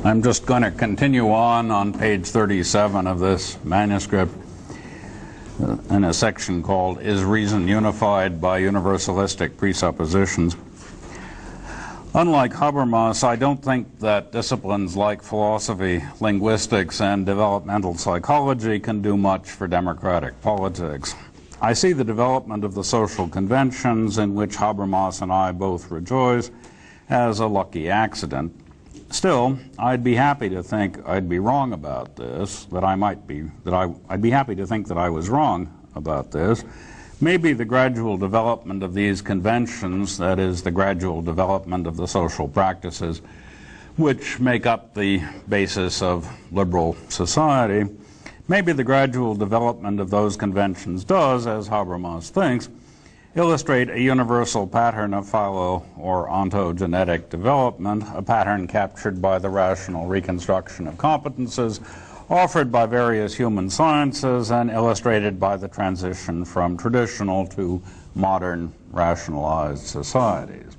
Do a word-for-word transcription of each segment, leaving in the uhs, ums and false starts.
I'm just going to continue on on page thirty-seven of this manuscript uh, in a section called Is Reason Unified by Universalistic Presuppositions? Unlike Habermas, I don't think that disciplines like philosophy, linguistics, and developmental psychology can do much for democratic politics. I see the development of the social conventions in which Habermas and I both rejoice as a lucky accident. Still, I'd be happy to think I'd be wrong about this, that I might be, that I, I'd be happy to think that I was wrong about this. Maybe the gradual development of these conventions, that is, the gradual development of the social practices which make up the basis of liberal society, maybe the gradual development of those conventions does, as Habermas thinks, illustrate a universal pattern of philo or ontogenetic development, a pattern captured by the rational reconstruction of competences offered by various human sciences and illustrated by the transition from traditional to modern rationalized societies.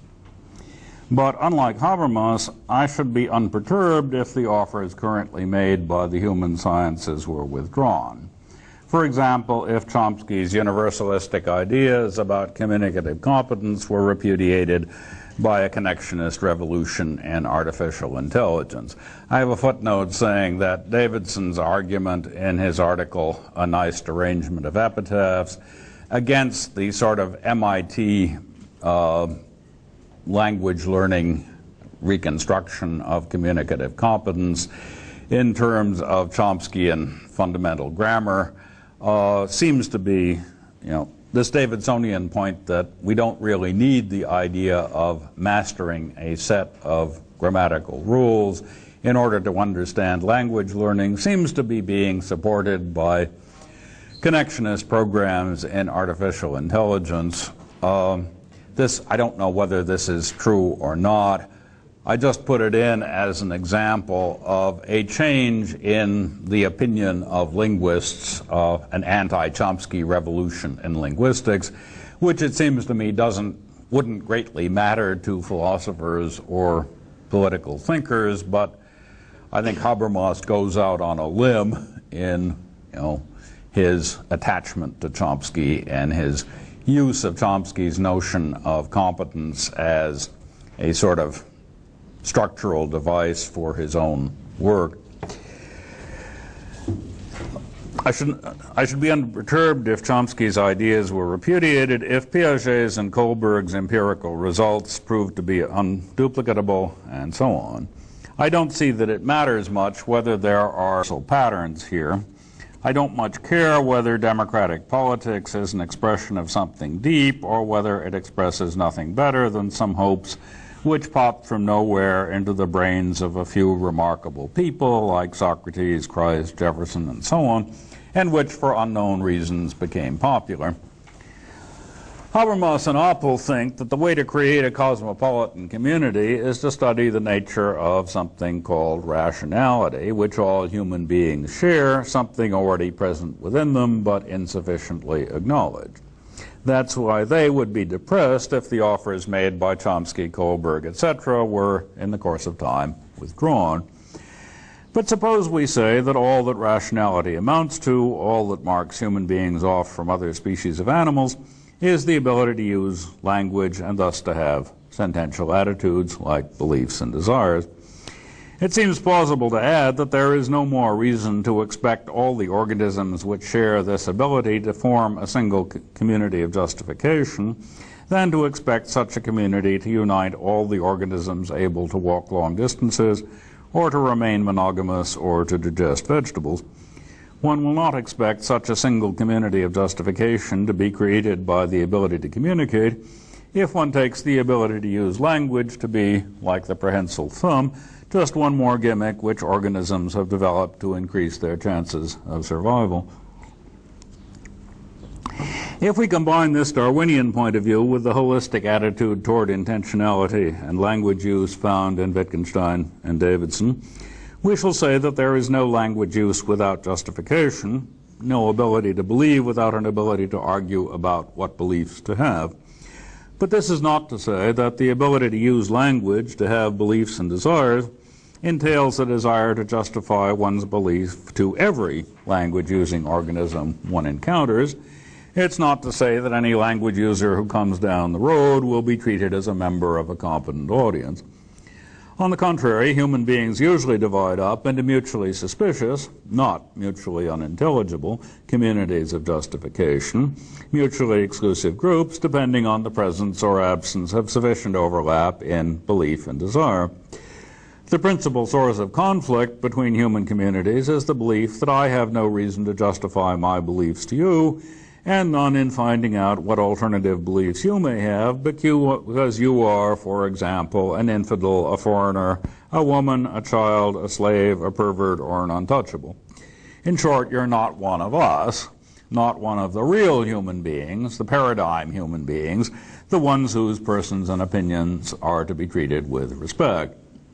But unlike Habermas, I should be unperturbed if the offers currently made by the human sciences were withdrawn. For example, if Chomsky's universalistic ideas about communicative competence were repudiated by a connectionist revolution in artificial intelligence. I have a footnote saying that Davidson's argument in his article, A Nice Derangement of Epitaphs, against the sort of M I T uh, language learning reconstruction of communicative competence in terms of Chomskyan fundamental grammar uh, seems to be, you know, this Davidsonian point that we don't really need the idea of mastering a set of grammatical rules in order to understand language learning seems to be being supported by connectionist programs in artificial intelligence. Um, this, I don't know whether this is true or not. I just put it in as an example of a change in the opinion of linguists, uh, an anti-Chomsky revolution in linguistics, which it seems to me doesn't, wouldn't greatly matter to philosophers or political thinkers, but I think Habermas goes out on a limb in, you know, his attachment to Chomsky and his use of Chomsky's notion of competence as a sort of structural device for his own work. I should, I should be unperturbed if Chomsky's ideas were repudiated, if Piaget's and Kohlberg's empirical results proved to be unduplicatable, and so on. I don't see that it matters much whether there are patterns here. I don't much care whether democratic politics is an expression of something deep or whether it expresses nothing better than some hopes which popped from nowhere into the brains of a few remarkable people like Socrates, Christ, Jefferson, and so on, and which for unknown reasons became popular. Habermas and Oppel think that the way to create a cosmopolitan community is to study the nature of something called rationality, which all human beings share, something already present within them but insufficiently acknowledged. That's why they would be depressed if the offers made by Chomsky, Kohlberg, et cetera were, in the course of time, withdrawn. But suppose we say that all that rationality amounts to, all that marks human beings off from other species of animals, is the ability to use language and thus to have sentential attitudes like beliefs and desires. It seems plausible to add that there is no more reason to expect all the organisms which share this ability to form a single community of justification than to expect such a community to unite all the organisms able to walk long distances or to remain monogamous or to digest vegetables. One will not expect such a single community of justification to be created by the ability to communicate if one takes the ability to use language to be, like the prehensile thumb, just one more gimmick which organisms have developed to increase their chances of survival. If we combine this Darwinian point of view with the holistic attitude toward intentionality and language use found in Wittgenstein and Davidson, we shall say that there is no language use without justification, no ability to believe without an ability to argue about what beliefs to have. But this is not to say that the ability to use language to have beliefs and desires entails a desire to justify one's belief to every language-using organism one encounters. It's not to say that any language user who comes down the road will be treated as a member of a competent audience. On the contrary, human beings usually divide up into mutually suspicious, not mutually unintelligible, communities of justification, mutually exclusive groups depending on the presence or absence of sufficient overlap in belief and desire. The principal source of conflict between human communities is the belief that I have no reason to justify my beliefs to you, and none in finding out what alternative beliefs you may have, but you, because you are, for example, an infidel, a foreigner, a woman, a child, a slave, a pervert, or an untouchable. In short, you're not one of us, not one of the real human beings, the paradigm human beings, the ones whose persons and opinions are to be treated with respect.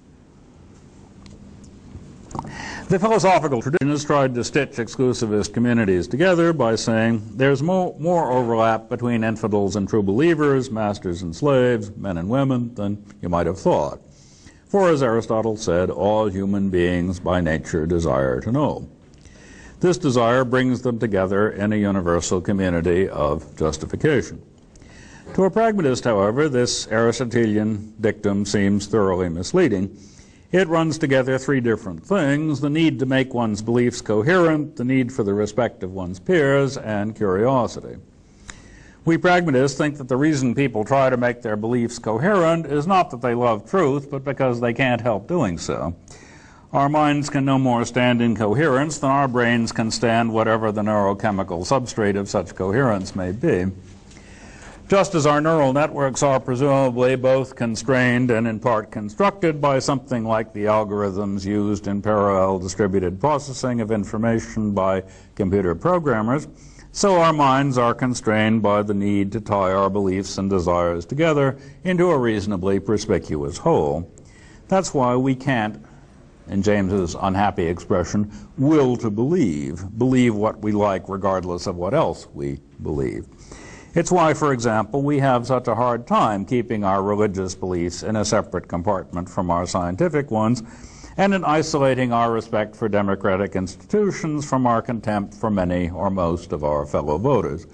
The philosophical tradition has tried to stitch exclusivist communities together by saying there's more, more overlap between infidels and true believers, masters and slaves, men and women, than you might have thought. For as Aristotle said, all human beings by nature desire to know. This desire brings them together in a universal community of justification. To a pragmatist, however, this Aristotelian dictum seems thoroughly misleading. It runs together three different things: the need to make one's beliefs coherent, the need for the respect of one's peers, and curiosity. We pragmatists think that the reason people try to make their beliefs coherent is not that they love truth, but because they can't help doing so. Our minds can no more stand incoherence than our brains can stand whatever the neurochemical substrate of such coherence may be. Just as our neural networks are presumably both constrained and in part constructed by something like the algorithms used in parallel distributed processing of information by computer programmers, so our minds are constrained by the need to tie our beliefs and desires together into a reasonably perspicuous whole. That's why we can't, in James's unhappy expression, will to believe, believe what we like regardless of what else we believe. It's why, for example, we have such a hard time keeping our religious beliefs in a separate compartment from our scientific ones, and in isolating our respect for democratic institutions from our contempt for many or most of our fellow voters.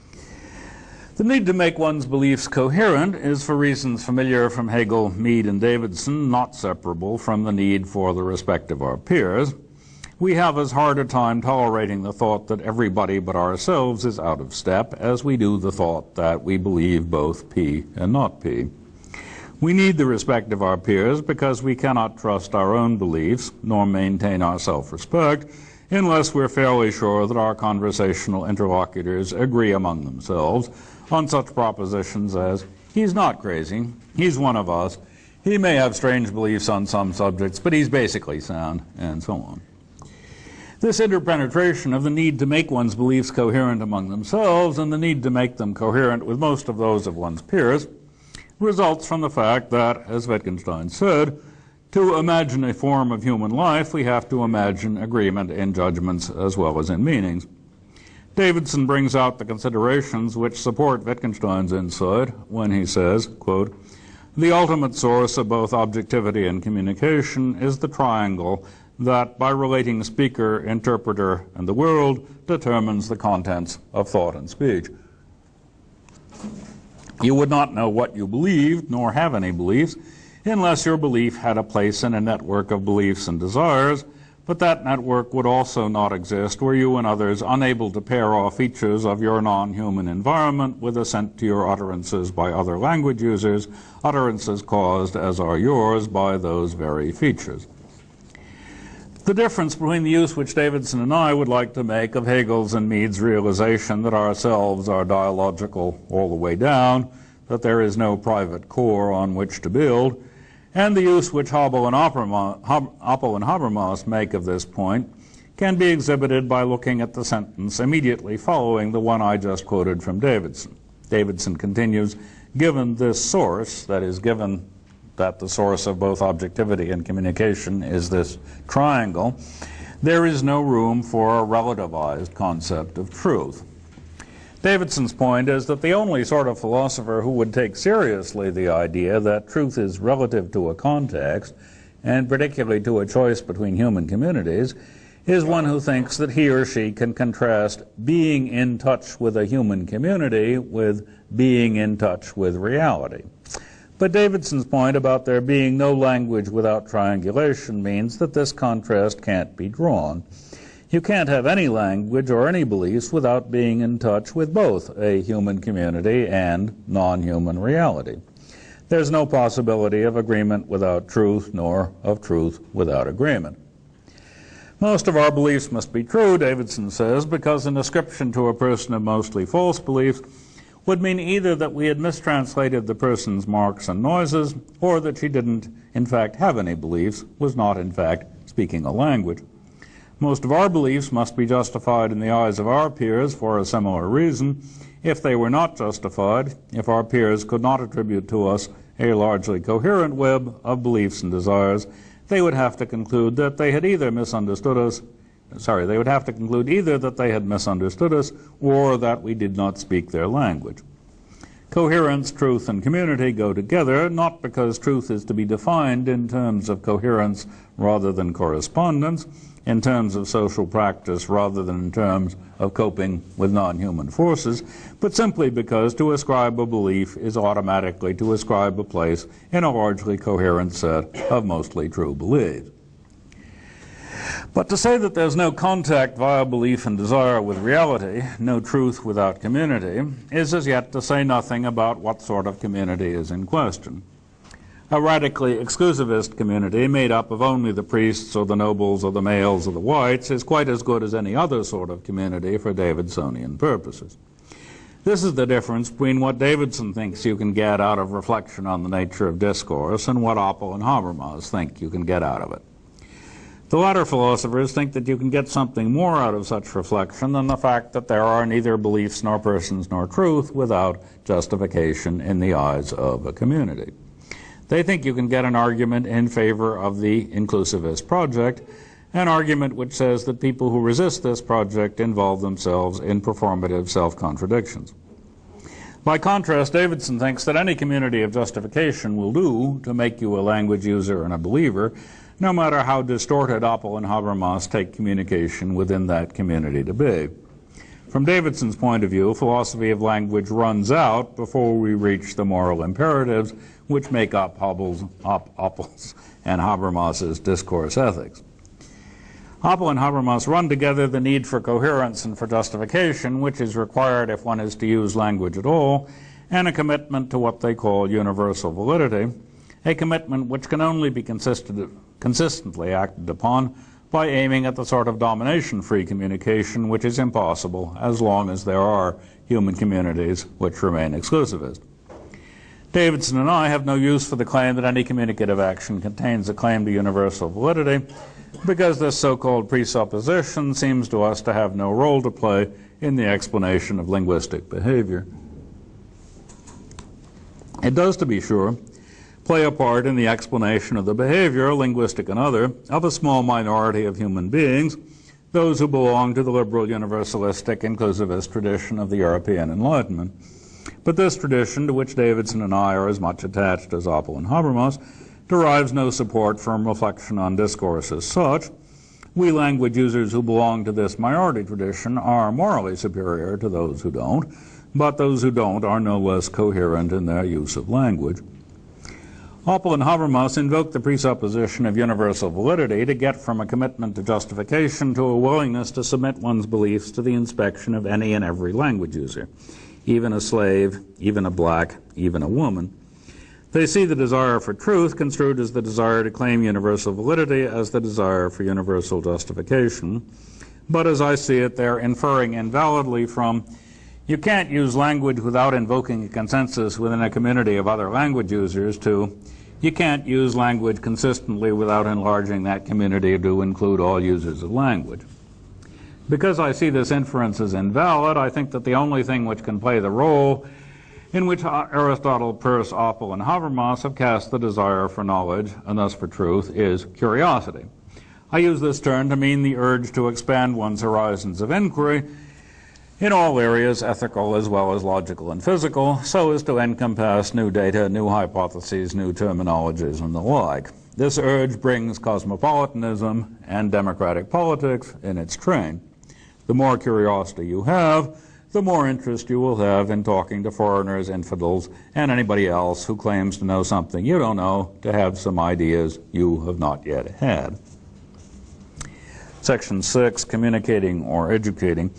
The need to make one's beliefs coherent is, for reasons familiar from Hegel, Mead, and Davidson, not separable from the need for the respect of our peers. We have as hard a time tolerating the thought that everybody but ourselves is out of step as we do the thought that we believe both P and not P. We need the respect of our peers because we cannot trust our own beliefs nor maintain our self-respect unless we're fairly sure that our conversational interlocutors agree among themselves on such propositions as, he's not crazy, he's one of us, he may have strange beliefs on some subjects, but he's basically sound, and so on. This interpenetration of the need to make one's beliefs coherent among themselves and the need to make them coherent with most of those of one's peers results from the fact that, as Wittgenstein said, to imagine a form of human life, we have to imagine agreement in judgments as well as in meanings. Davidson brings out the considerations which support Wittgenstein's insight when he says, quote, "The ultimate source of both objectivity and communication is the triangle that, by relating speaker, interpreter, and the world, determines the contents of thought and speech." You would not know what you believed, nor have any beliefs, unless your belief had a place in a network of beliefs and desires, but that network would also not exist were you and others unable to pair off features of your non-human environment with assent to your utterances by other language users, utterances caused, as are yours, by those very features. The difference between the use which Davidson and I would like to make of Hegel's and Mead's realization that ourselves are dialogical all the way down, that there is no private core on which to build, and the use which Habermas and, Habermas, Oppel and Habermas make of this point can be exhibited by looking at the sentence immediately following the one I just quoted from Davidson. Davidson continues, "Given this source," that is, given that the source of both objectivity and communication is this triangle, there is no room for a relativized concept of truth. Davidson's point is that the only sort of philosopher who would take seriously the idea that truth is relative to a context and particularly to a choice between human communities, is one who thinks that he or she can contrast being in touch with a human community with being in touch with reality. But Davidson's point about there being no language without triangulation means that this contrast can't be drawn. You can't have any language or any beliefs without being in touch with both a human community and non-human reality. There's no possibility of agreement without truth, nor of truth without agreement. Most of our beliefs must be true, Davidson says, because an ascription to a person of mostly false beliefs would mean either that we had mistranslated the person's marks and noises, or that she didn't, in fact, have any beliefs, was not, in fact, speaking a language. Most of our beliefs must be justified in the eyes of our peers for a similar reason. If they were not justified, if our peers could not attribute to us a largely coherent web of beliefs and desires, they would have to conclude that they had either misunderstood us, sorry, they would have to conclude either that they had misunderstood us or that we did not speak their language. Coherence, truth, and community go together, not because truth is to be defined in terms of coherence rather than correspondence, in terms of social practice rather than in terms of coping with non-human forces, but simply because to ascribe a belief is automatically to ascribe a place in a largely coherent set of mostly true beliefs. But to say that there's no contact via belief and desire with reality, no truth without community, is as yet to say nothing about what sort of community is in question. A radically exclusivist community made up of only the priests or the nobles or the males or the whites is quite as good as any other sort of community for Davidsonian purposes. This is the difference between what Davidson thinks you can get out of reflection on the nature of discourse and what Oppel and Habermas think you can get out of it. The latter philosophers think that you can get something more out of such reflection than the fact that there are neither beliefs nor persons nor truth without justification in the eyes of a community. They think you can get an argument in favor of the inclusivist project, an argument which says that people who resist this project involve themselves in performative self-contradictions. By contrast, Davidson thinks that any community of justification will do to make you a language user and a believer, no matter how distorted Oppel and Habermas take communication within that community to be. From Davidson's point of view, philosophy of language runs out before we reach the moral imperatives which make up Oppel's, Opp, Oppel's and Habermas's discourse ethics. Oppel and Habermas run together the need for coherence and for justification, which is required if one is to use language at all, and a commitment to what they call universal validity, a commitment which can only be consistent, consistently acted upon by aiming at the sort of domination-free communication which is impossible as long as there are human communities which remain exclusivist. Davidson and I have no use for the claim that any communicative action contains a claim to universal validity, because this so-called presupposition seems to us to have no role to play in the explanation of linguistic behavior. It does, to be sure, play a part in the explanation of the behavior, linguistic and other, of a small minority of human beings, those who belong to the liberal universalistic inclusivist tradition of the European Enlightenment. But this tradition, to which Davidson and I are as much attached as Oppel and Habermas, derives no support from reflection on discourse as such. We language users who belong to this minority tradition are morally superior to those who don't, but those who don't are no less coherent in their use of language. Oppel and Habermas invoke the presupposition of universal validity to get from a commitment to justification to a willingness to submit one's beliefs to the inspection of any and every language user, even a slave, even a black, even a woman. They see the desire for truth construed as the desire to claim universal validity as the desire for universal justification. But as I see it, they're inferring invalidly from you can't use language without invoking a consensus within a community of other language users to you can't use language consistently without enlarging that community to include all users of language. Because I see this inference as invalid, I think that the only thing which can play the role in which Aristotle, Peirce, Oppel, and Habermas have cast the desire for knowledge, and thus for truth, is curiosity. I use this term to mean the urge to expand one's horizons of inquiry in all areas, ethical as well as logical and physical, so as to encompass new data, new hypotheses, new terminologies, and the like. This urge brings cosmopolitanism and democratic politics in its train. The more curiosity you have, the more interest you will have in talking to foreigners, infidels, and anybody else who claims to know something you don't know, to have some ideas you have not yet had. Section six, communicating or educating.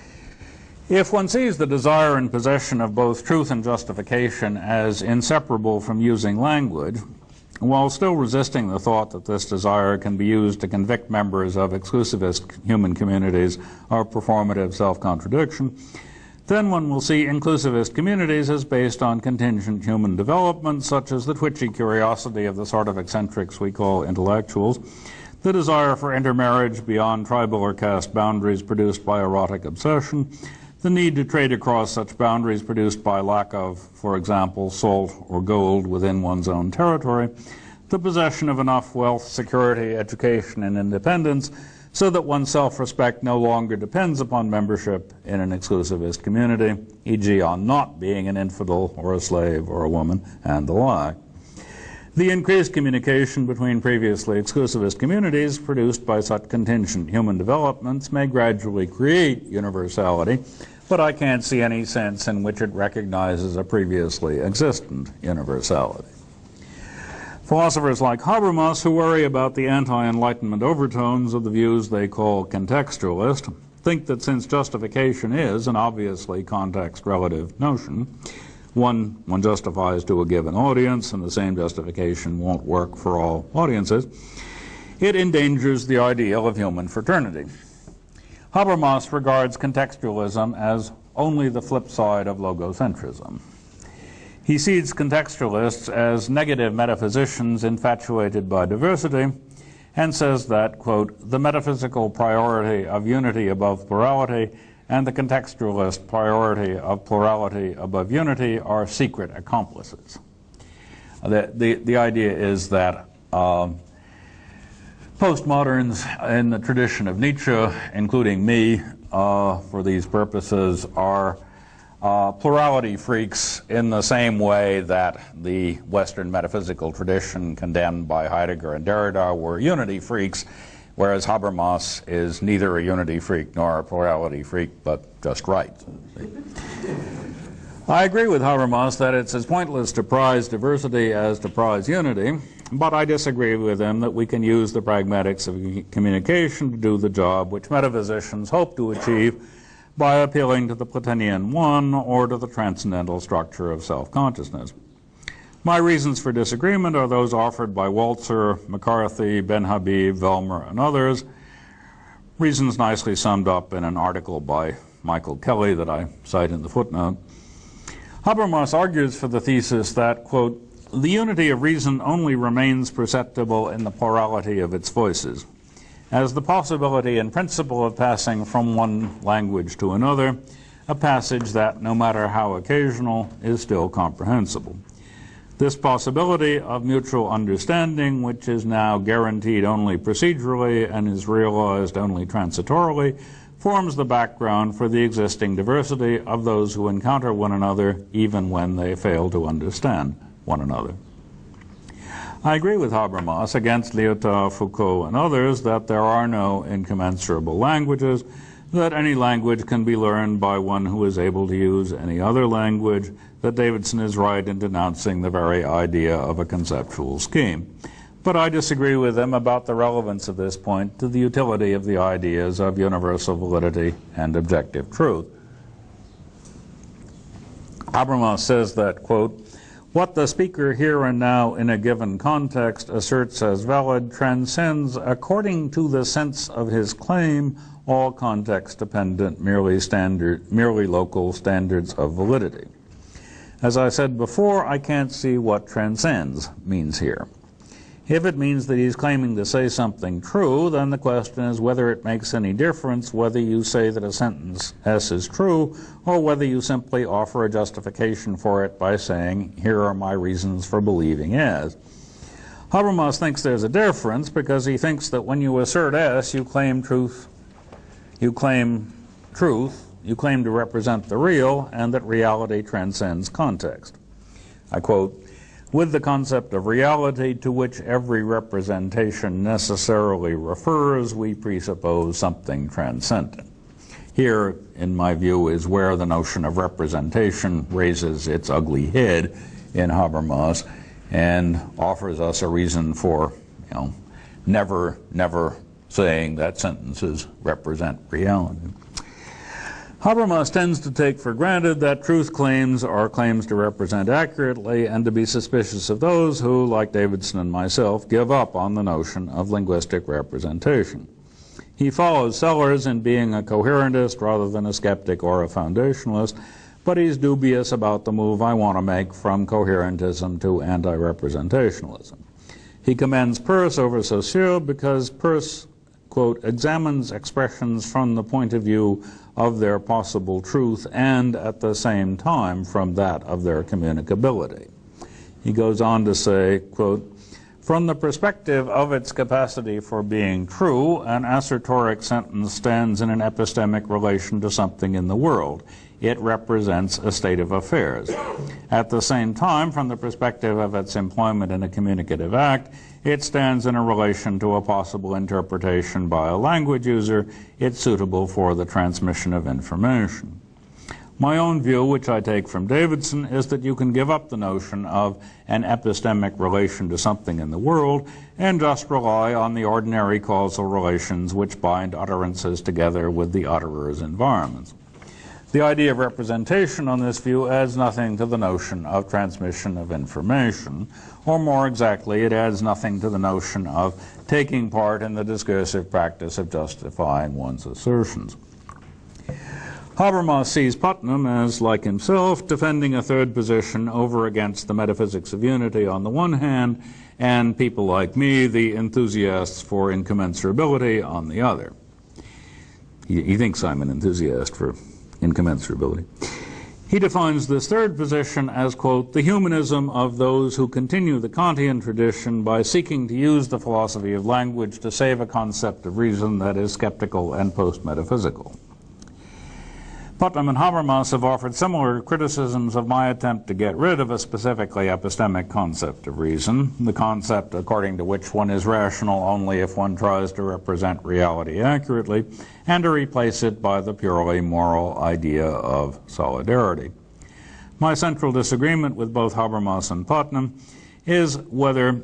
If one sees the desire and possession of both truth and justification as inseparable from using language, while still resisting the thought that this desire can be used to convict members of exclusivist human communities of performative self-contradiction, then one will see inclusivist communities as based on contingent human development, such as the twitchy curiosity of the sort of eccentrics we call intellectuals, the desire for intermarriage beyond tribal or caste boundaries produced by erotic obsession, the need to trade across such boundaries produced by lack of, for example, salt or gold within one's own territory, the possession of enough wealth, security, education, and independence so that one's self-respect no longer depends upon membership in an exclusivist community, for example on not being an infidel or a slave or a woman, and the like. The increased communication between previously exclusivist communities produced by such contingent human developments may gradually create universality, but I can't see any sense in which it recognizes a previously existent universality. Philosophers like Habermas, who worry about the anti-Enlightenment overtones of the views they call contextualist, think that since justification is an obviously context-relative notion, one one justifies to a given audience, and the same justification won't work for all audiences, it endangers the ideal of human fraternity. Habermas regards contextualism as only the flip side of logocentrism. He sees contextualists as negative metaphysicians infatuated by diversity, and says that, quote, the metaphysical priority of unity above plurality and the contextualist priority of plurality above unity are secret accomplices. The, the, the idea is that uh, postmoderns in the tradition of Nietzsche, including me, uh, for these purposes, are uh, plurality freaks in the same way that the Western metaphysical tradition condemned by Heidegger and Derrida were unity freaks, whereas Habermas is neither a unity freak nor a plurality freak, but just right. I agree with Habermas that it's as pointless to prize diversity as to prize unity, but I disagree with him that we can use the pragmatics of communication to do the job which metaphysicians hope to achieve by appealing to the Platonian one or to the transcendental structure of self-consciousness. My reasons for disagreement are those offered by Walzer, McCarthy, Ben Habib, Velmer, and others, reasons nicely summed up in an article by Michael Kelly that I cite in the footnote. Habermas argues for the thesis that, quote, the unity of reason only remains perceptible in the plurality of its voices, as the possibility and principle of passing from one language to another, a passage that, no matter how occasional, is still comprehensible. This possibility of mutual understanding, which is now guaranteed only procedurally and is realized only transitorily, forms the background for the existing diversity of those who encounter one another even when they fail to understand one another. I agree with Habermas, against Lyotard, Foucault, and others, that there are no incommensurable languages, that any language can be learned by one who is able to use any other language, that Davidson is right in denouncing the very idea of a conceptual scheme. But I disagree with him about the relevance of this point to the utility of the ideas of universal validity and objective truth. Habermas says that, quote, what the speaker here and now in a given context asserts as valid transcends, according to the sense of his claim, all context-dependent, merely standard, merely local standards of validity. As I said before, I can't see what transcends means here. If it means that he's claiming to say something true, then the question is whether it makes any difference whether you say that a sentence S is true or whether you simply offer a justification for it by saying, here are my reasons for believing S. Habermas thinks there's a difference because he thinks that when you assert S, you claim truth, you claim truth, you claim to represent the real, and that reality transcends context. I quote, with the concept of reality to which every representation necessarily refers, we presuppose something transcendent. Here, in my view, is where the notion of representation raises its ugly head in Habermas and offers us a reason for, you know, never, never saying that sentences represent reality. Habermas tends to take for granted that truth claims are claims to represent accurately and to be suspicious of those who, like Davidson and myself, give up on the notion of linguistic representation. He follows Sellers in being a coherentist rather than a skeptic or a foundationalist, but he's dubious about the move I want to make from coherentism to anti-representationalism. He commends Peirce over Saussure because Peirce, quote, examines expressions from the point of view of their possible truth and at the same time from that of their communicability. He goes on to say, quote, from the perspective of its capacity for being true, an assertoric sentence stands in an epistemic relation to something in the world. It represents a state of affairs. At the same time, from the perspective of its employment in a communicative act, it stands in a relation to a possible interpretation by a language user. It's suitable for the transmission of information. My own view, which I take from Davidson, is that you can give up the notion of an epistemic relation to something in the world and just rely on the ordinary causal relations which bind utterances together with the utterer's environments. The idea of representation on this view adds nothing to the notion of transmission of information, or more exactly, it adds nothing to the notion of taking part in the discursive practice of justifying one's assertions. Habermas sees Putnam as, like himself, defending a third position over against the metaphysics of unity on the one hand, and people like me, the enthusiasts for incommensurability, on the other. He, he thinks I'm an enthusiast for incommensurability. He defines this third position as, quote, the humanism of those who continue the Kantian tradition by seeking to use the philosophy of language to save a concept of reason that is skeptical and post-metaphysical. Putnam and Habermas have offered similar criticisms of my attempt to get rid of a specifically epistemic concept of reason, the concept according to which one is rational only if one tries to represent reality accurately, and to replace it by the purely moral idea of solidarity. My central disagreement with both Habermas and Putnam is whether,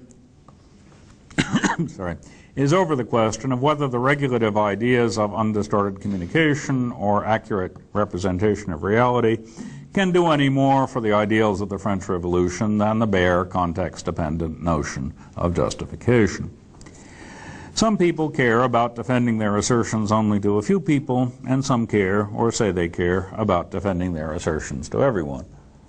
sorry, is over the question of whether the regulative ideas of undistorted communication or accurate representation of reality can do any more for the ideals of the French Revolution than the bare, context-dependent notion of justification. Some people care about defending their assertions only to a few people, and some care, or say they care, about defending their assertions to everyone.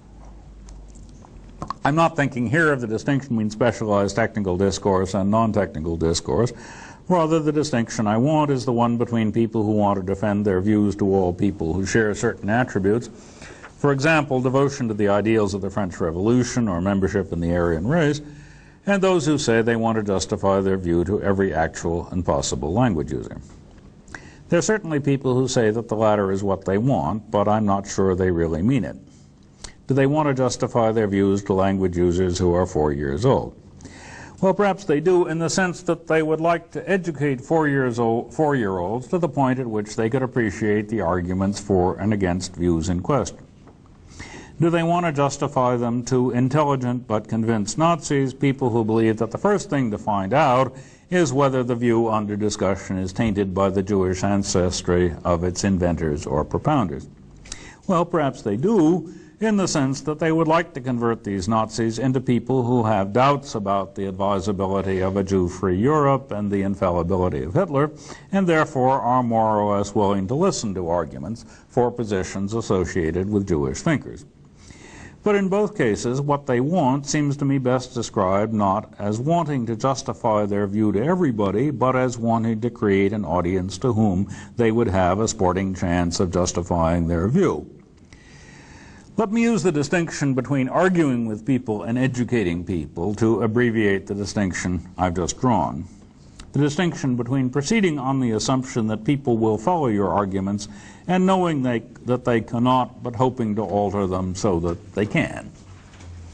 I'm not thinking here of the distinction between specialized technical discourse and non-technical discourse. Rather, the distinction I want is the one between people who want to defend their views to all people who share certain attributes. For example, devotion to the ideals of the French Revolution or membership in the Aryan race, and those who say they want to justify their view to every actual and possible language user. There are certainly people who say that the latter is what they want, but I'm not sure they really mean it. Do they want to justify their views to language users who are four years old? Well, perhaps they do in the sense that they would like to educate four years old, four-year-olds to the point at which they could appreciate the arguments for and against views in question. Do they want to justify them to intelligent but convinced Nazis, people who believe that the first thing to find out is whether the view under discussion is tainted by the Jewish ancestry of its inventors or propounders? Well, perhaps they do, in the sense that they would like to convert these Nazis into people who have doubts about the advisability of a Jew-free Europe and the infallibility of Hitler, and therefore are more or less willing to listen to arguments for positions associated with Jewish thinkers. But in both cases, what they want seems to me best described not as wanting to justify their view to everybody, but as wanting to create an audience to whom they would have a sporting chance of justifying their view. Let me use the distinction between arguing with people and educating people to abbreviate the distinction I've just drawn. The distinction between proceeding on the assumption that people will follow your arguments and knowing they, that they cannot, but hoping to alter them so that they can.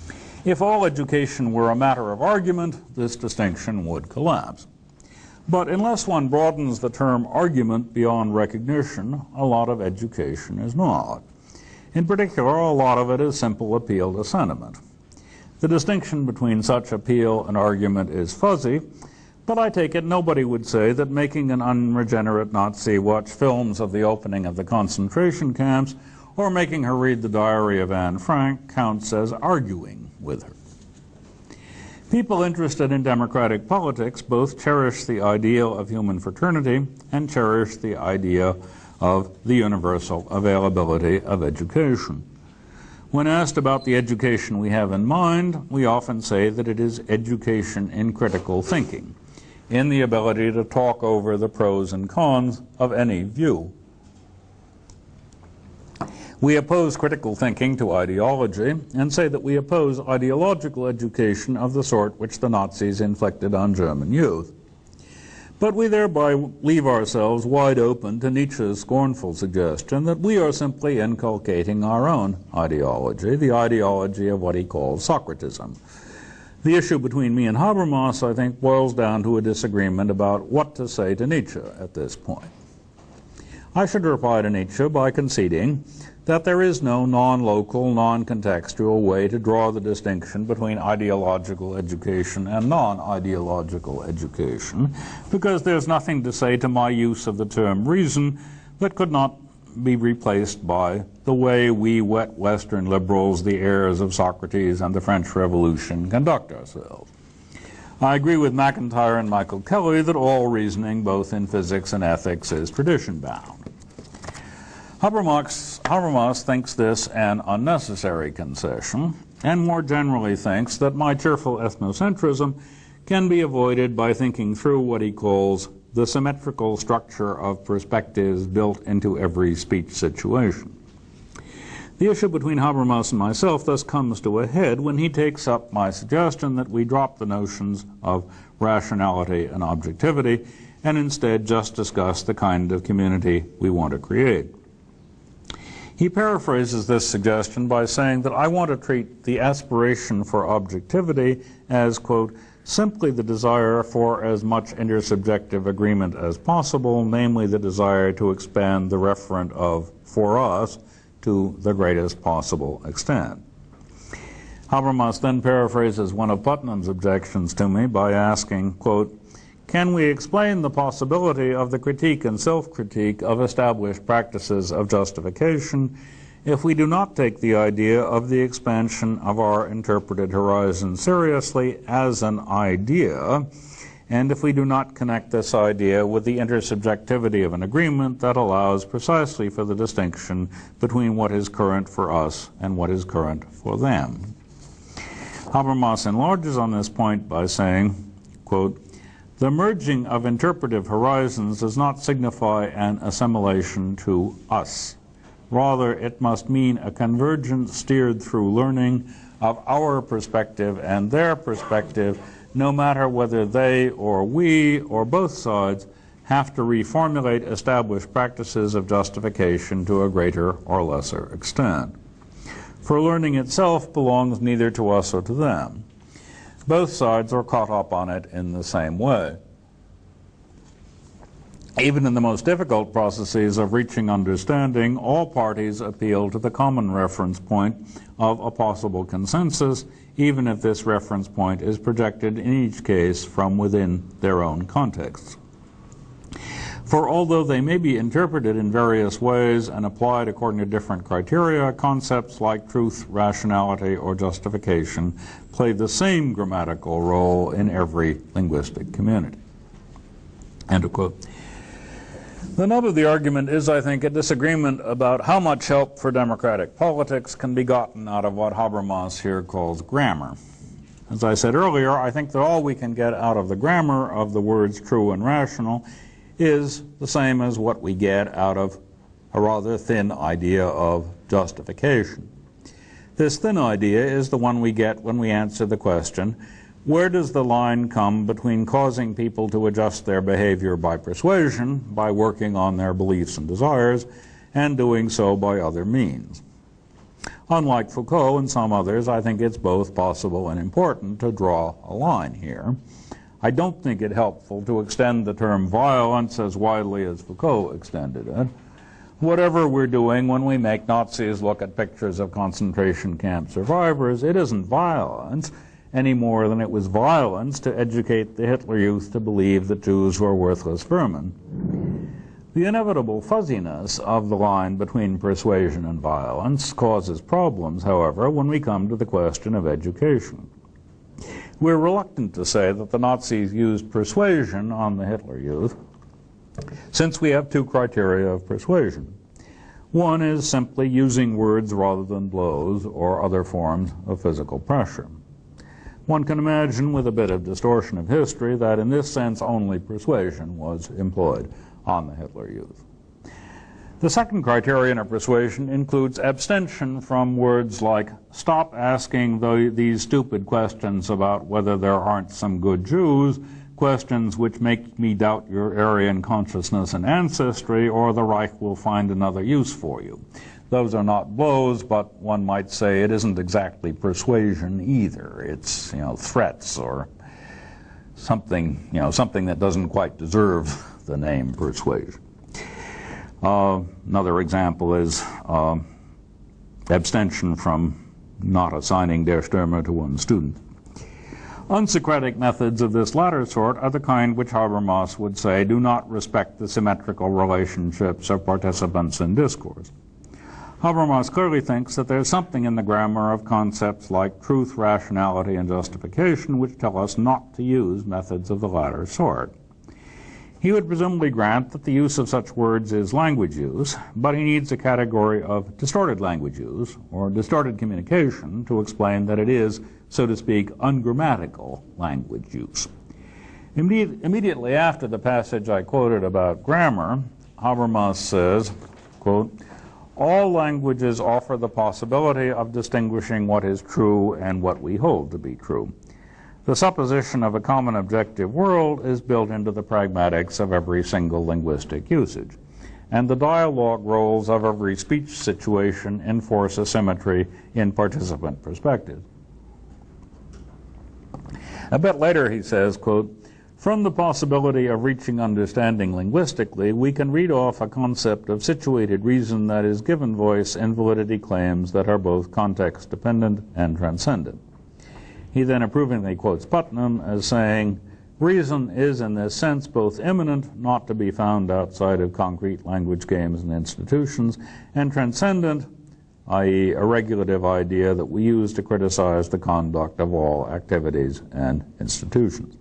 If all education were a matter of argument, this distinction would collapse. But unless one broadens the term argument beyond recognition, a lot of education is not. In particular, a lot of it is simple appeal to sentiment. The distinction between such appeal and argument is fuzzy, but I take it nobody would say that making an unregenerate Nazi watch films of the opening of the concentration camps or making her read the diary of Anne Frank counts as arguing with her. People interested in democratic politics both cherish the ideal of human fraternity and cherish the idea of the universal availability of education. When asked about the education we have in mind, we often say that it is education in critical thinking, in the ability to talk over the pros and cons of any view. We oppose critical thinking to ideology and say that we oppose ideological education of the sort which the Nazis inflicted on German youth. But we thereby leave ourselves wide open to Nietzsche's scornful suggestion that we are simply inculcating our own ideology, the ideology of what he calls Socratism. The issue between me and Habermas, I think, boils down to a disagreement about what to say to Nietzsche at this point. I should reply to Nietzsche by conceding that there is no non-local, non-contextual way to draw the distinction between ideological education and non-ideological education, because there's nothing to say to my use of the term reason that could not be replaced by the way we wet Western liberals, the heirs of Socrates and the French Revolution, conduct ourselves. I agree with McIntyre and Michael Kelly that all reasoning, both in physics and ethics, is tradition-bound. Habermas, Habermas thinks this an unnecessary concession, and more generally thinks that my cheerful ethnocentrism can be avoided by thinking through what he calls the symmetrical structure of perspectives built into every speech situation. The issue between Habermas and myself thus comes to a head when he takes up my suggestion that we drop the notions of rationality and objectivity and instead just discuss the kind of community we want to create. He paraphrases this suggestion by saying that I want to treat the aspiration for objectivity as, quote, simply the desire for as much intersubjective agreement as possible, namely the desire to expand the referent of for us to the greatest possible extent. Habermas then paraphrases one of Putnam's objections to me by asking, quote, can we explain the possibility of the critique and self-critique of established practices of justification if we do not take the idea of the expansion of our interpreted horizon seriously as an idea, and if we do not connect this idea with the intersubjectivity of an agreement that allows precisely for the distinction between what is current for us and what is current for them? Habermas enlarges on this point by saying, quote, the merging of interpretive horizons does not signify an assimilation to us. Rather, it must mean a convergence steered through learning of our perspective and their perspective, no matter whether they or we or both sides have to reformulate established practices of justification to a greater or lesser extent. For learning itself belongs neither to us or to them. Both sides are caught up on it in the same way. Even in the most difficult processes of reaching understanding, all parties appeal to the common reference point of a possible consensus, even if this reference point is projected in each case from within their own contexts. For although they may be interpreted in various ways and applied according to different criteria, concepts like truth, rationality, or justification play the same grammatical role in every linguistic community. End of quote. The nub of the argument is, I think, a disagreement about how much help for democratic politics can be gotten out of what Habermas here calls grammar. As I said earlier, I think that all we can get out of the grammar of the words true and rational is the same as what we get out of a rather thin idea of justification. This thin idea is the one we get when we answer the question, where does the line come between causing people to adjust their behavior by persuasion, by working on their beliefs and desires, and doing so by other means? Unlike Foucault and some others, I think it's both possible and important to draw a line here. I don't think it helpful to extend the term violence as widely as Foucault extended it. Whatever we're doing when we make Nazis look at pictures of concentration camp survivors, it isn't violence any more than it was violence to educate the Hitler Youth to believe that Jews were worthless vermin. The inevitable fuzziness of the line between persuasion and violence causes problems, however, when we come to the question of education. We're reluctant to say that the Nazis used persuasion on the Hitler Youth, since we have two criteria of persuasion. One is simply using words rather than blows or other forms of physical pressure. One can imagine, with a bit of distortion of history, that in this sense only persuasion was employed on the Hitler Youth. The second criterion of persuasion includes abstention from words like, stop asking the, these stupid questions about whether there aren't some good Jews, questions which make me doubt your Aryan consciousness and ancestry, or the Reich will find another use for you. Those are not blows, but one might say it isn't exactly persuasion either. It's, you know, threats or something, you know, something that doesn't quite deserve the name persuasion. Uh, another example is uh, abstention from not assigning Der Stürmer to one student. Unsocratic methods of this latter sort are the kind which Habermas would say do not respect the symmetrical relationships of participants in discourse. Habermas clearly thinks that there's something in the grammar of concepts like truth, rationality, and justification which tell us not to use methods of the latter sort. He would presumably grant that the use of such words is language use, but he needs a category of distorted language use, or distorted communication, to explain that it is, so to speak, ungrammatical language use. Immedi- immediately after the passage I quoted about grammar, Habermas says, quote, all languages offer the possibility of distinguishing what is true and what we hold to be true. The supposition of a common objective world is built into the pragmatics of every single linguistic usage, and the dialogue roles of every speech situation enforce a symmetry in participant perspective. A bit later he says, quote, from the possibility of reaching understanding linguistically, we can read off a concept of situated reason that is given voice in validity claims that are both context-dependent and transcendent. He then approvingly quotes Putnam as saying, reason is in this sense both immanent, not to be found outside of concrete language games and institutions, and transcendent, that is a regulative idea that we use to criticize the conduct of all activities and institutions.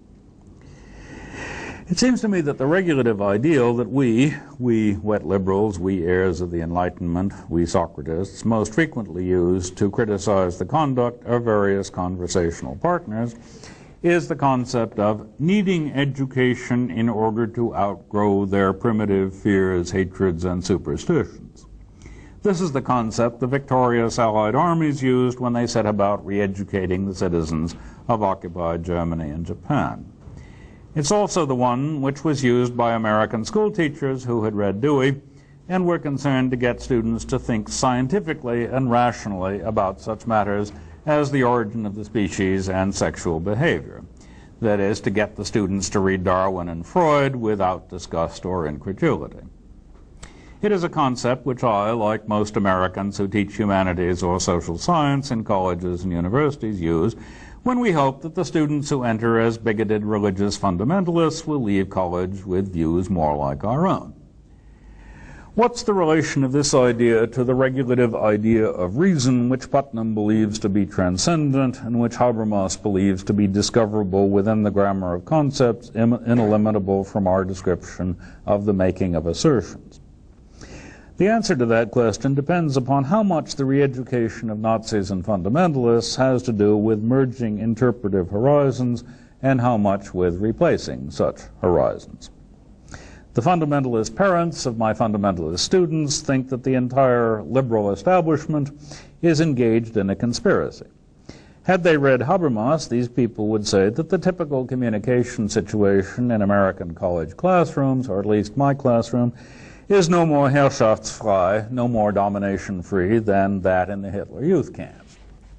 It seems to me that the regulative ideal that we, we wet liberals, we heirs of the Enlightenment, we Socratists, most frequently use to criticize the conduct of various conversational partners is the concept of needing education in order to outgrow their primitive fears, hatreds, and superstitions. This is the concept the victorious Allied armies used when they set about re-educating the citizens of occupied Germany and Japan. It's also the one which was used by American school teachers who had read Dewey and were concerned to get students to think scientifically and rationally about such matters as the origin of the species and sexual behavior. That is, to get the students to read Darwin and Freud without disgust or incredulity. It is a concept which I, like most Americans who teach humanities or social science in colleges and universities, use when we hope that the students who enter as bigoted religious fundamentalists will leave college with views more like our own. What's the relation of this idea to the regulative idea of reason, which Putnam believes to be transcendent and which Habermas believes to be discoverable within the grammar of concepts, ineliminable from our description of the making of assertions? The answer to that question depends upon how much the re-education of Nazis and fundamentalists has to do with merging interpretive horizons and how much with replacing such horizons. The fundamentalist parents of my fundamentalist students think that the entire liberal establishment is engaged in a conspiracy. Had they read Habermas, these people would say that the typical communication situation in American college classrooms, or at least my classroom, is no more Herrschaftsfrei, no more domination-free than that in the Hitler Youth camps.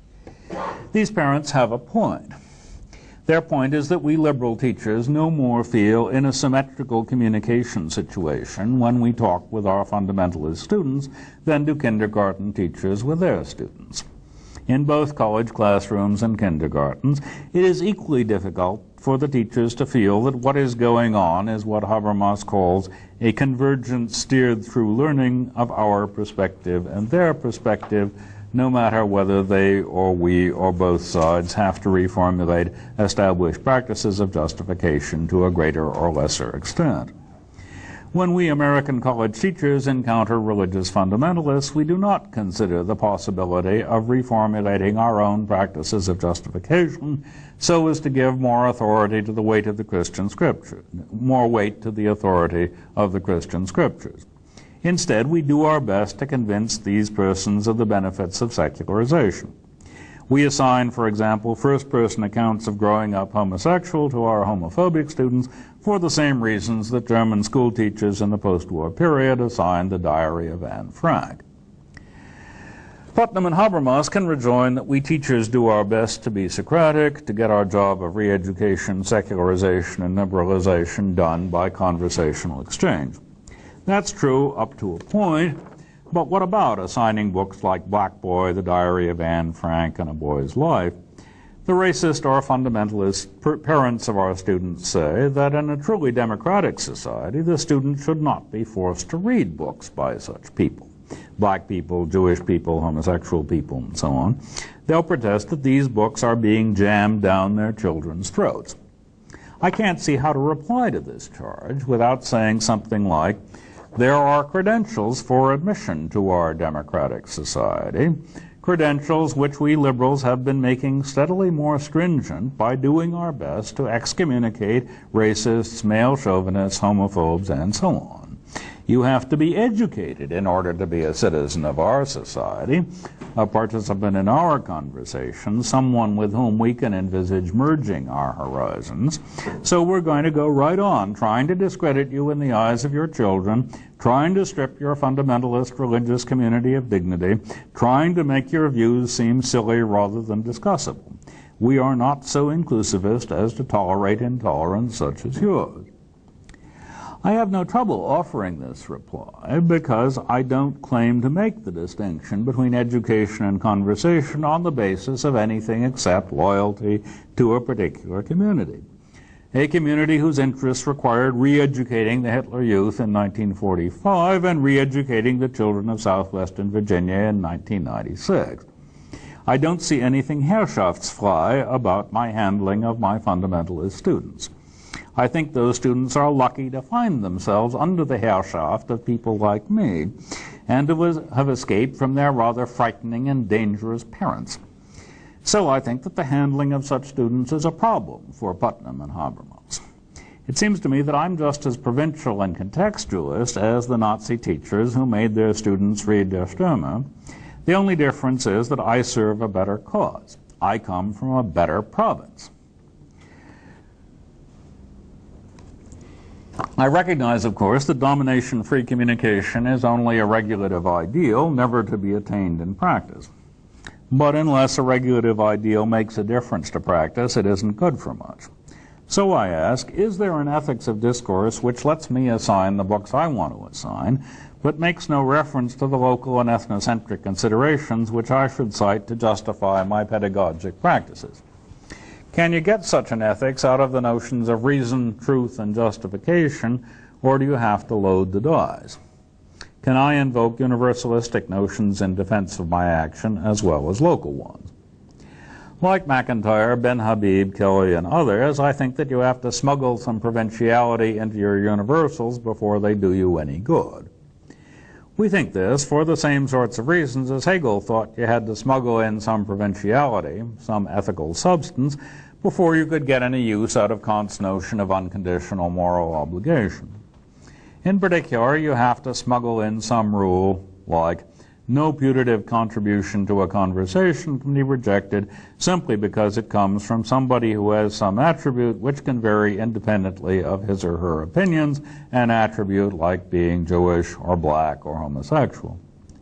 These parents have a point. Their point is that we liberal teachers no more feel in a symmetrical communication situation when we talk with our fundamentalist students than do kindergarten teachers with their students. In both college classrooms and kindergartens, it is equally difficult for the teachers to feel that what is going on is what Habermas calls a convergence steered through learning of our perspective and their perspective, no matter whether they or we or both sides have to reformulate established practices of justification to a greater or lesser extent. When we American college teachers encounter religious fundamentalists, we do not consider the possibility of reformulating our own practices of justification so as to give more authority to the weight of the Christian Scripture, more weight to the authority of the Christian Scriptures. Instead, we do our best to convince these persons of the benefits of secularization. We assign, for example, first-person accounts of growing up homosexual to our homophobic students for the same reasons that German school teachers in the post-war period assigned the Diary of Anne Frank. Putnam and Habermas can rejoin that we teachers do our best to be Socratic, to get our job of re-education, secularization, and liberalization done by conversational exchange. That's true up to a point, but what about assigning books like Black Boy, The Diary of Anne Frank, and A Boy's Life? The racist or fundamentalist parents of our students say that in a truly democratic society, the student should not be forced to read books by such people. Black people, Jewish people, homosexual people, and so on. They'll protest that these books are being jammed down their children's throats. I can't see how to reply to this charge without saying something like, there are credentials for admission to our democratic society, credentials which we liberals have been making steadily more stringent by doing our best to excommunicate racists, male chauvinists, homophobes, and so on. You have to be educated in order to be a citizen of our society, a participant in our conversation, someone with whom we can envisage merging our horizons. So we're going to go right on, trying to discredit you in the eyes of your children, trying to strip your fundamentalist religious community of dignity, trying to make your views seem silly rather than discussable. We are not so inclusivist as to tolerate intolerance such as yours. I have no trouble offering this reply because I don't claim to make the distinction between education and conversation on the basis of anything except loyalty to a particular community. A community whose interests required re-educating the Hitler Youth in nineteen forty-five and re-educating the children of southwestern Virginia in nineteen ninety-six. I don't see anything Herrschaftsfrei about my handling of my fundamentalist students. I think those students are lucky to find themselves under the Herrschaft of people like me and to have escaped from their rather frightening and dangerous parents. So I think that the handling of such students is a problem for Putnam and Habermas. It seems to me that I'm just as provincial and contextualist as the Nazi teachers who made their students read Der Stürmer. The only difference is that I serve a better cause. I come from a better province. I recognize, of course, that domination-free communication is only a regulative ideal, never to be attained in practice. But unless a regulative ideal makes a difference to practice, it isn't good for much. So I ask, is there an ethics of discourse which lets me assign the books I want to assign, but makes no reference to the local and ethnocentric considerations which I should cite to justify my pedagogic practices? Can you get such an ethics out of the notions of reason, truth, and justification, or do you have to load the dice? Can I invoke universalistic notions in defense of my action as well as local ones? Like McIntyre, Ben Habib, Kelly, and others, I think that you have to smuggle some provinciality into your universals before they do you any good. We think this for the same sorts of reasons as Hegel thought you had to smuggle in some provinciality, some ethical substance, before you could get any use out of Kant's notion of unconditional moral obligation. In particular, you have to smuggle in some rule like, No putative contribution to a conversation can be rejected simply because it comes from somebody who has some attribute which can vary independently of his or her opinions, an attribute like being Jewish or black or homosexual.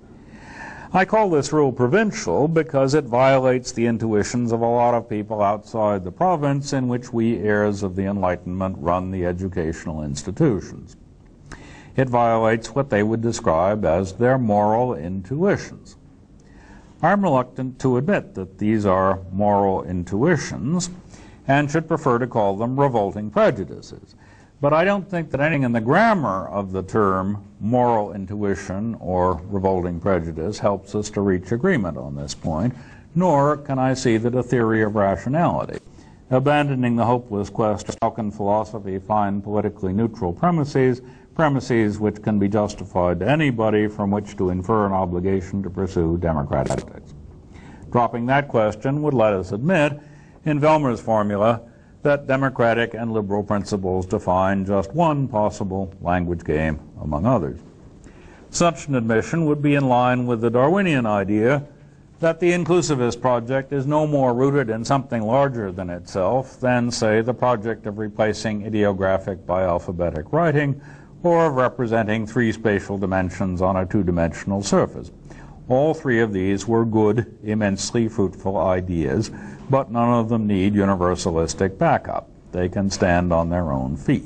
I call this rule provincial because it violates the intuitions of a lot of people outside the province in which we heirs of the Enlightenment run the educational institutions. It violates what they would describe as their moral intuitions. I'm reluctant to admit that these are moral intuitions and should prefer to call them revolting prejudices. But I don't think that anything in the grammar of the term moral intuition or revolting prejudice helps us to reach agreement on this point, nor can I see that a theory of rationality, abandoning the hopeless question, how can philosophy find politically neutral premises, premises which can be justified to anybody from which to infer an obligation to pursue democratic ethics. Dropping that question would let us admit, in Velmer's formula, that democratic and liberal principles define just one possible language game among others. Such an admission would be in line with the Darwinian idea that the inclusivist project is no more rooted in something larger than itself than, say, the project of replacing ideographic by alphabetic writing, or of representing three spatial dimensions on a two-dimensional surface. All three of these were good, immensely fruitful ideas, but none of them need universalistic backup. They can stand on their own feet.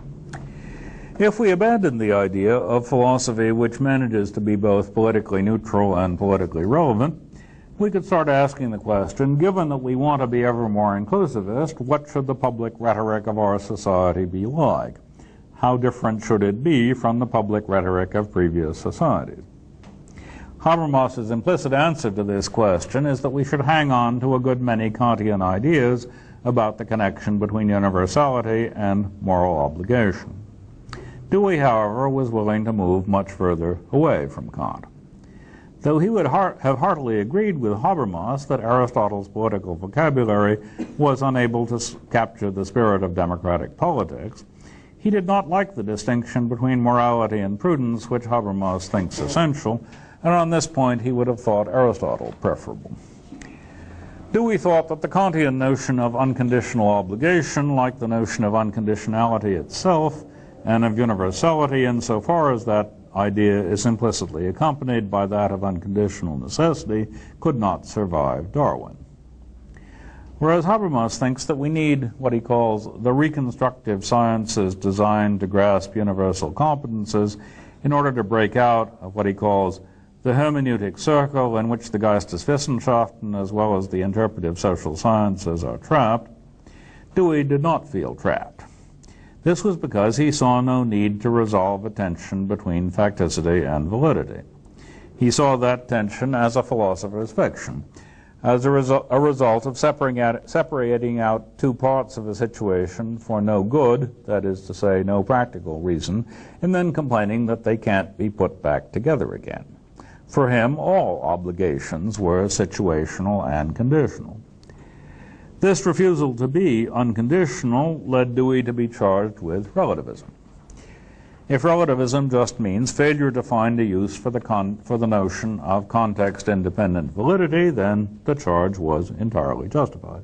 If we abandon the idea of philosophy which manages to be both politically neutral and politically relevant, we could start asking the question, given that we want to be ever more inclusivist, what should the public rhetoric of our society be like? How different should it be from the public rhetoric of previous societies? Habermas's implicit answer to this question is that we should hang on to a good many Kantian ideas about the connection between universality and moral obligation. Dewey, however, was willing to move much further away from Kant. Though he would heart have heartily agreed with Habermas that Aristotle's political vocabulary was unable to capture the spirit of democratic politics, he did not like the distinction between morality and prudence, which Habermas thinks essential, and on this point he would have thought Aristotle preferable. Dewey thought that the Kantian notion of unconditional obligation, like the notion of unconditionality itself, and of universality insofar as that idea is implicitly accompanied by that of unconditional necessity, could not survive Darwin. Whereas Habermas thinks that we need what he calls the reconstructive sciences designed to grasp universal competences in order to break out of what he calls the hermeneutic circle in which the Geisteswissenschaften as well as the interpretive social sciences are trapped, Dewey did not feel trapped. This was because he saw no need to resolve a tension between facticity and validity. He saw that tension as a philosopher's fiction, as a, resu a result of separating out, separating out two parts of a situation for no good, that is to say, no practical reason, and then complaining that they can't be put back together again. For him, all obligations were situational and conditional. This refusal to be unconditional led Dewey to be charged with relativism. If relativism just means failure to find a use for the, con for the notion of context-independent validity, then the charge was entirely justified.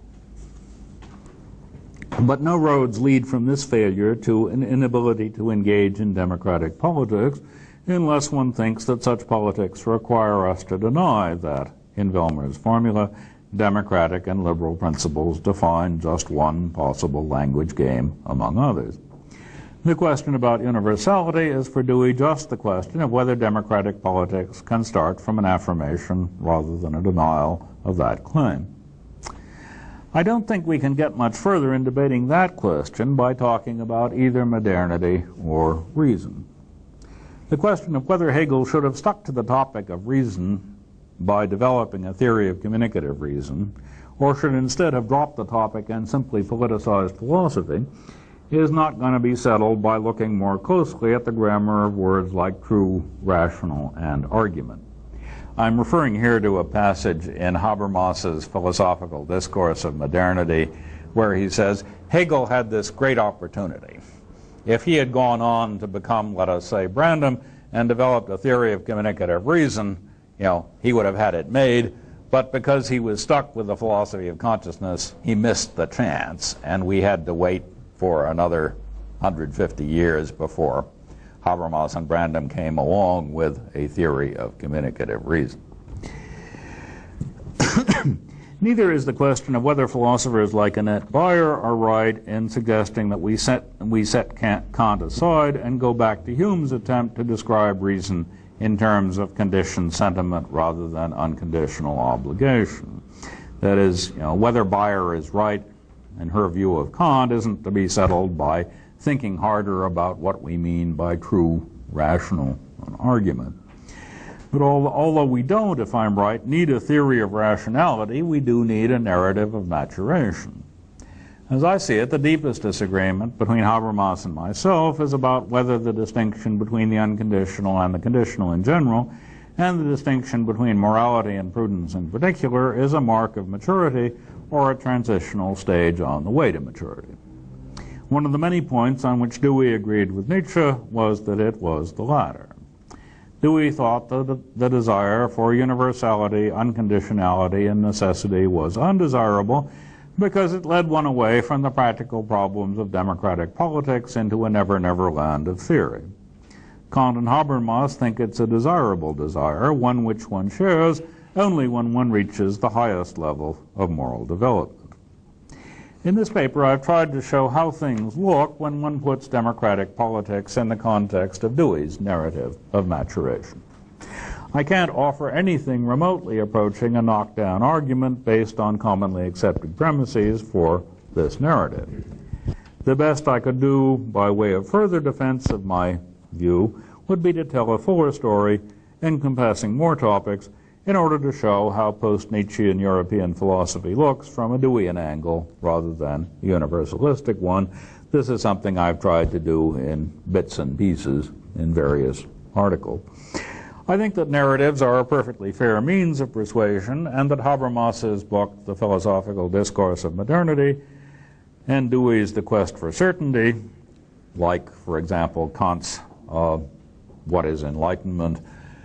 But no roads lead from this failure to an inability to engage in democratic politics unless one thinks that such politics require us to deny that, in Velmer's formula, democratic and liberal principles define just one possible language game among others. The question about universality is for Dewey just the question of whether democratic politics can start from an affirmation rather than a denial of that claim. I don't think we can get much further in debating that question by talking about either modernity or reason. The question of whether Hegel should have stuck to the topic of reason by developing a theory of communicative reason, or should instead have dropped the topic and simply politicized philosophy, is not going to be settled by looking more closely at the grammar of words like true, rational, and argument. I'm referring here to a passage in Habermas's Philosophical Discourse of Modernity where he says, Hegel had this great opportunity. If he had gone on to become, let us say, Brandom, and developed a theory of communicative reason, you know, he would have had it made, but because he was stuck with the philosophy of consciousness, he missed the chance, and we had to wait for another one hundred fifty years before Habermas and Brandom came along with a theory of communicative reason. Neither is the question of whether philosophers like Annette Beyer are right in suggesting that we set, we set Kant aside and go back to Hume's attempt to describe reason in terms of conditioned sentiment rather than unconditional obligation. That is, you know, whether Beyer is right in her view of Kant isn't to be settled by thinking harder about what we mean by true rational argument. But although we don't, if I'm right, need a theory of rationality, we do need a narrative of maturation. As I see it, the deepest disagreement between Habermas and myself is about whether the distinction between the unconditional and the conditional in general, and the distinction between morality and prudence in particular, is a mark of maturity or a transitional stage on the way to maturity. One of the many points on which Dewey agreed with Nietzsche was that it was the latter. Dewey thought that the desire for universality, unconditionality, and necessity was undesirable because it led one away from the practical problems of democratic politics into a never-never land of theory. Kant and Habermas think it's a desirable desire, one which one shares only when one reaches the highest level of moral development. In this paper, I've tried to show how things look when one puts democratic politics in the context of Dewey's narrative of maturation. I can't offer anything remotely approaching a knockdown argument based on commonly accepted premises for this narrative. The best I could do by way of further defense of my view would be to tell a fuller story encompassing more topics in order to show how post-Nietzschean European philosophy looks from a Deweyan angle rather than a universalistic one. This is something I've tried to do in bits and pieces in various articles. I think that narratives are a perfectly fair means of persuasion, and that Habermas's book, The Philosophical Discourse of Modernity, and Dewey's The Quest for Certainty, like, for example, Kant's uh, What is Enlightenment,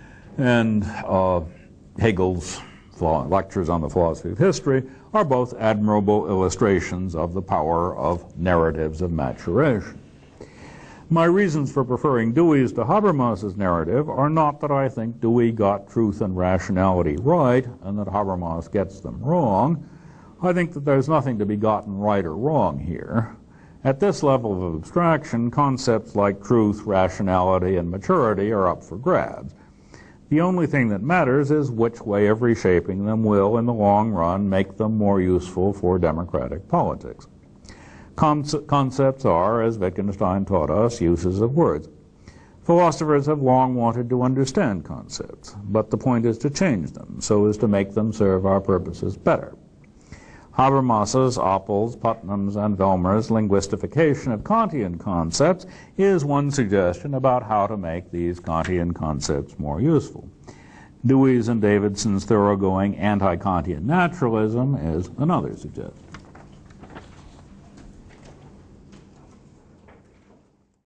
and uh, Hegel's lectures on the philosophy of history, are both admirable illustrations of the power of narratives of maturation. My reasons for preferring Dewey's to Habermas's narrative are not that I think Dewey got truth and rationality right and that Habermas gets them wrong. I think that there's nothing to be gotten right or wrong here. At this level of abstraction, concepts like truth, rationality, and maturity are up for grabs. The only thing that matters is which way of reshaping them will, in the long run, make them more useful for democratic politics. Conce- concepts are, as Wittgenstein taught us, uses of words. Philosophers have long wanted to understand concepts, but the point is to change them so as to make them serve our purposes better. Habermas's, Oppel's, Putnam's, and Velmer's linguistification of Kantian concepts is one suggestion about how to make these Kantian concepts more useful. Dewey's and Davidson's thoroughgoing anti-Kantian naturalism is another suggestion.